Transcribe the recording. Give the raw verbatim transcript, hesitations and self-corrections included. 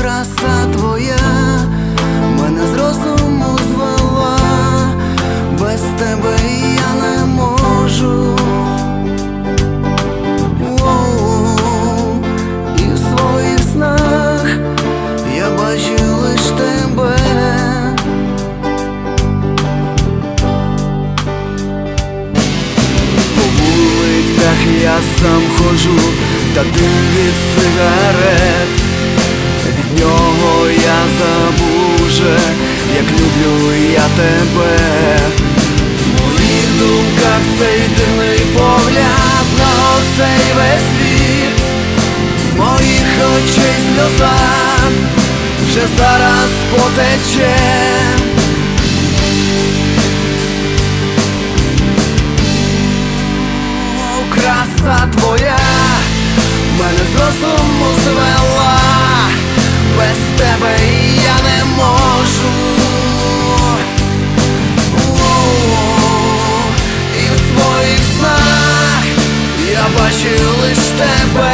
краса твоя мене з розуму звела, без тебе я не можу. Воу, і в своїх снах я бачу лиш тебе. По вулицях я сам ходжу, та дим від сигарет. Від нього я забув вже, як люблю я тебе. В моїх думках цей дивний погляд на оцей весь світ. З моїх очей сльоза вже зараз потече. О, краса твоя мене з розуму звела, без тебе я не можу. О-о-о, і в своїх снах я бачу лиш тебе.